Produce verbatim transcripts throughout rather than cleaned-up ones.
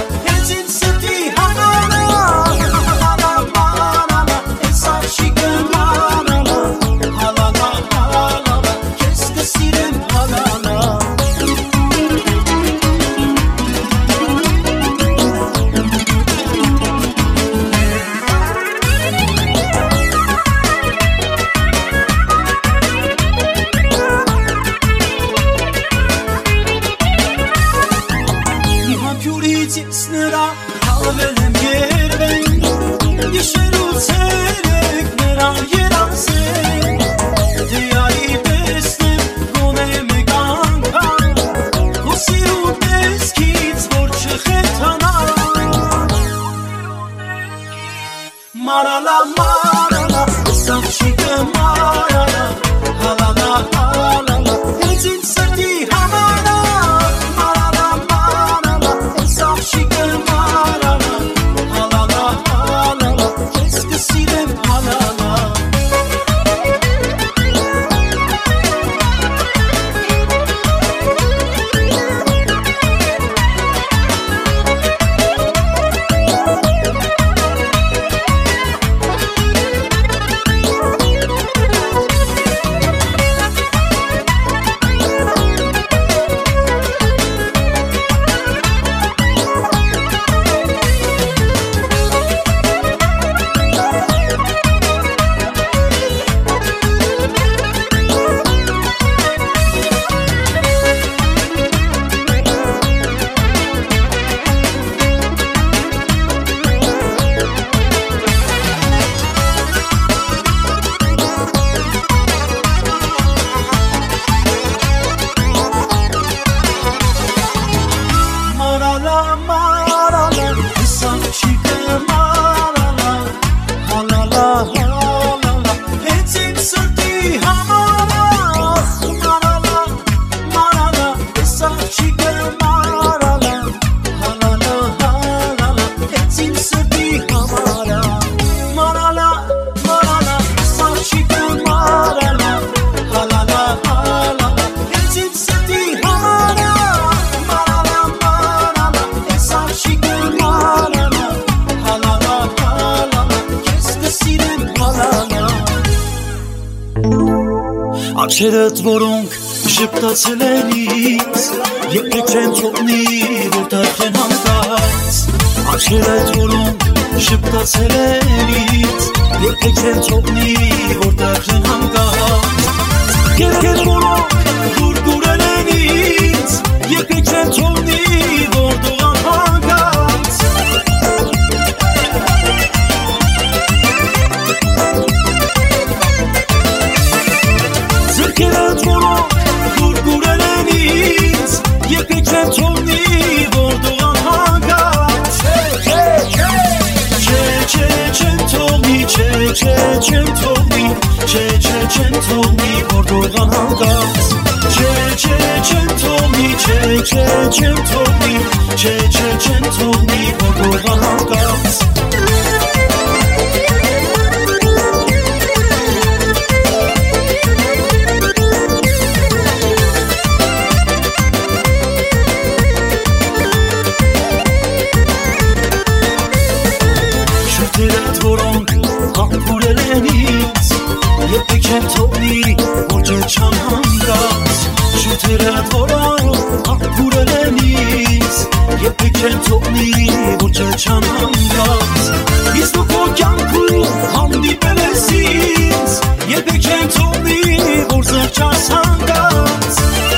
Hezin seti halala Halala halala Esar şiken halala Halala halala Keske siren halala Աչերդ որոնք շպտացել են ինձ Երբեք չեն թողնի որտեղ են հանգած Աչերդ որոնք շպտացել են ինձ Երբեք չեն թողնի որտեղ են հանգած Կերքեր որոնք գուրգուրել են ինձ Երբեք չեն թողնի որտեղ են հանգած Ձրքերդ որոնք գուրգուրել են ինձ Երբեք չեն թողնի որտեղ են հանգած Չէ, չէ, չեն թողնի, չէ, չէ, չեն թողնի Չէ, չէ, չեն թողնի որտեղ են հանգած Չէ, չէ, չեն թողնի, չէ, չէ, չեն թողնի Չէ, չէ, չեն թողնի որտեղ են հանգած Երբեք չեն թողնի, որ չեմ հանգած Շուտերդ որոնք աղբուրել են ինձ Երբեք չեն թողնի, որ չեմ հանգած Իսկ դու քո կյանքում հանդիպել ես ինձ Երբեք չեն թողնի, որ զղջաս հանգած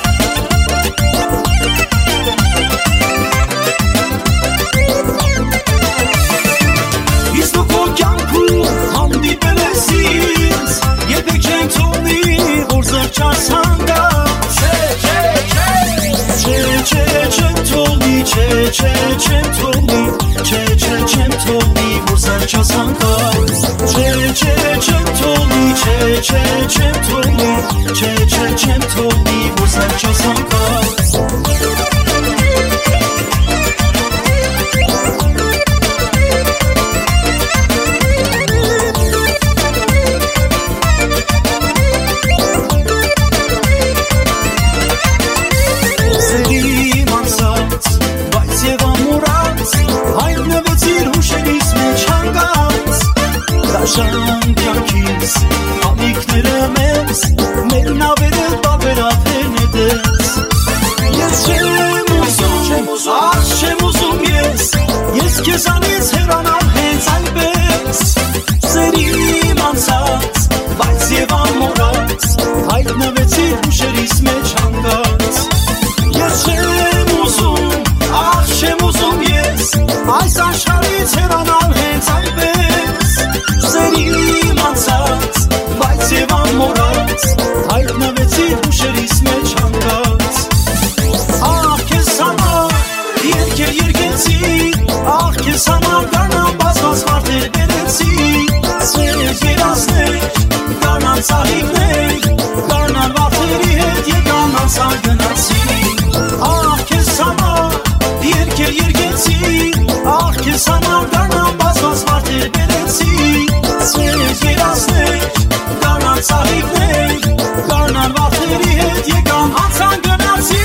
Իսկ դու քո կյանքում հանդիպել ես ինձ Երբեք չեն թողնի, որ զղջաս հանգած Չէ, չէ, չեն թողնի, չէ, չէ, չեն թողնի Չէ, չէ, չեն թողնի, որ զղջաս հանգած Չէ, չէ, չեն թողնի, չէ, չէ, չեն թողնի Չէ, չէ, չեն թողնի, որ զղջաս հանգած Դաշան կյանքիս անիքները մեզ մեր նավերը բավերապեն է դες Ես չեմ ուզում, աչ չեմ ուզում ես Ես քեզանից հեռանալ հենց այնպես Սերիմ անցած, բայց և ամորած Հայտնվեցիր հուշերիս մեջ հանգած Ես չեմ ուզում, աչ չեմ ուզում ես Այս աշխարհից հեռանալ հենց այնպես Սերիմ անցած, բայց և ամորած Հայտնվեցիր հուշերիս մեջ հանգած Ահ քեզ համար երկեր երկեցի Ահ քեզ համար գարնան բազմած վարդեր բերեցի Սեր երասներ, գարնան ծաղիկներ Գարնան վարդերի հետ եկան անցար գնացի Ահ քեզ համար երկեր երկեցի Ահ քեզ համար գարնան բազմած վարդեր բերեցի Սեր երասներ, գարնան ծաղիկներ Գարնան վարդերի հետ եկան անցան գնացի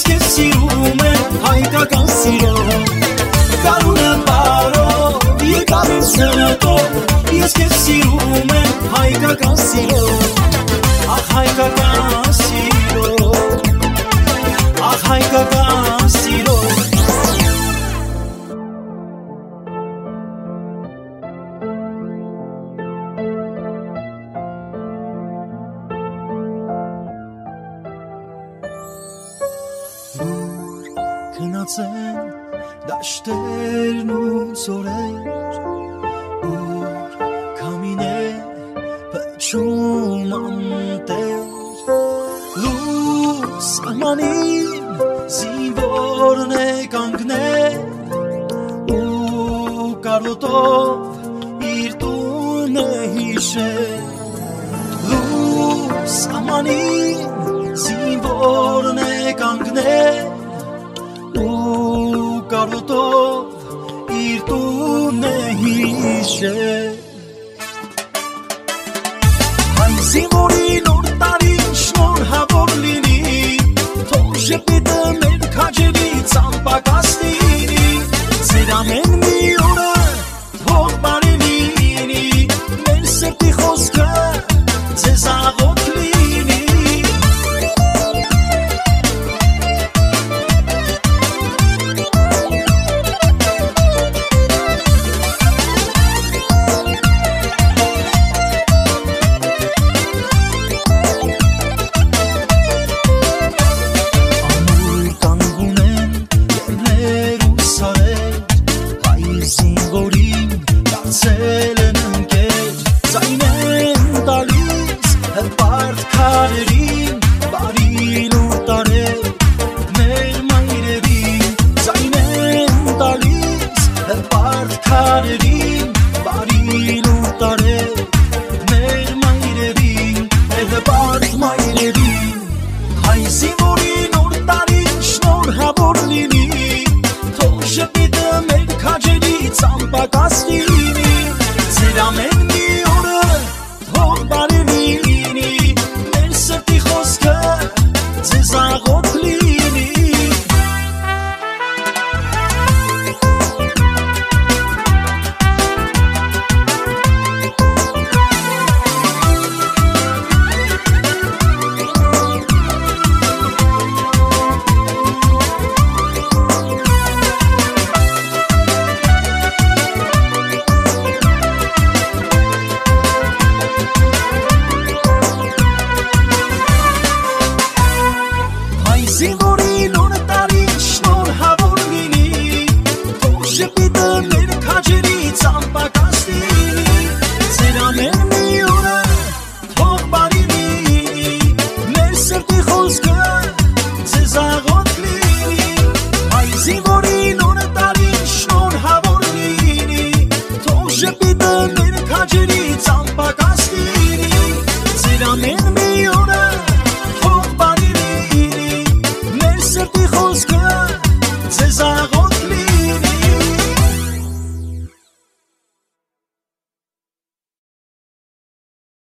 քեզ սիրում եմ հայկական սիրով Կարունը բարով եկավ իմ սրտով Ես քեզ սիրում եմ հայկական սիրով Ախ հայկական սիրով Ախ հայկական սիրով Քնացեն դաշտերն ու ծորեր Ուր կամին է պեչում անտեր Լուս ամանին զինվորն է կանգնել Ու կարոտով իր տուն է հիշել Լուս ամանին զինվորն է կանգնել ու կարոտով իր տուն է հիշել Այն զինվորի նոր տարին շնորհավոր լինի Թող ժպիտը մեր քաջերից անպակաս լինի Ձեր ամեն մի օրը թող բարի լինի Մեր սրտի խոսքը ձեզ աղոթ լինի Some